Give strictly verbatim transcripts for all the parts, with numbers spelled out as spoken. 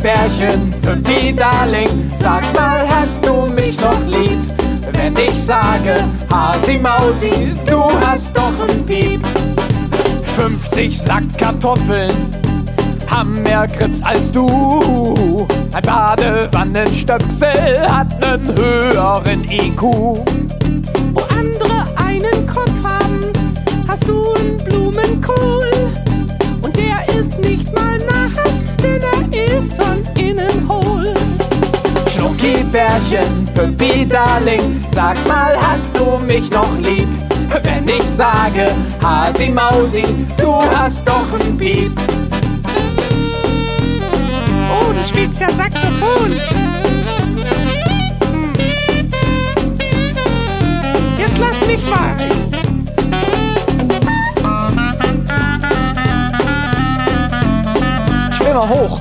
Schnucki-Bärchen, Püppi, Darling, sag mal, hast du mich noch lieb? Wenn ich sage, Hasi Mausi, du hast doch ein Piep. fünfzig Sack Kartoffeln haben mehr Grips als du. Ein Badewannenstöpsel hat nen höheren I Q. Wo andere einen Kopf haben, hast du einen Blumenkohl. Und der ist nicht mal nahrhaft, denn er ist von innen hohl. Schnucki-Bärchen, Püppi, Darling, sag mal, hast du mich noch lieb? Wenn ich sage, Hasi Mausi, du hast doch ein Piep. Oh, du spielst ja Saxophon. Hm. Jetzt lass mich mal. Schwimm mal hoch.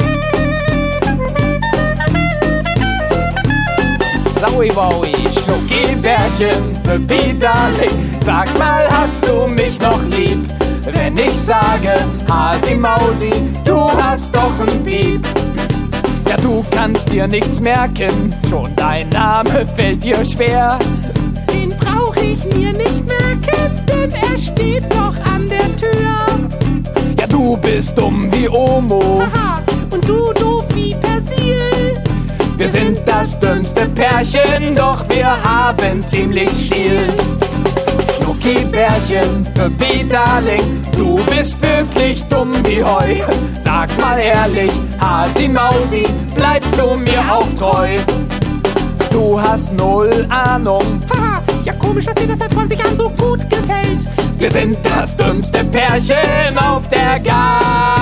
Saui Wowi, Schnucki-Bärchen, Püppi, Darling, sag mal, hast du mich noch lieb? Wenn ich sage, Hasi Mausi, du hast doch ein Piep. Ja, du kannst dir nichts merken, schon dein Name fällt dir schwer. Den brauch ich mir nicht merken, denn er steht noch an der Tür. Ja, du bist dumm wie Omo. Haha, und du doof wie Persil. Wir sind das dümmste Pärchen, doch wir haben ziemlich Stil. Schnucki-Bärchen, Püppi, Darling, du bist wirklich dumm wie Heu. Sag mal ehrlich, Hasi Mausi, bleibst du mir auch treu? Du hast null Ahnung. Haha, ja komisch, dass dir das seit zwanzig Jahren so gut gefällt. Wir sind das dümmste Pärchen auf der Galaxie.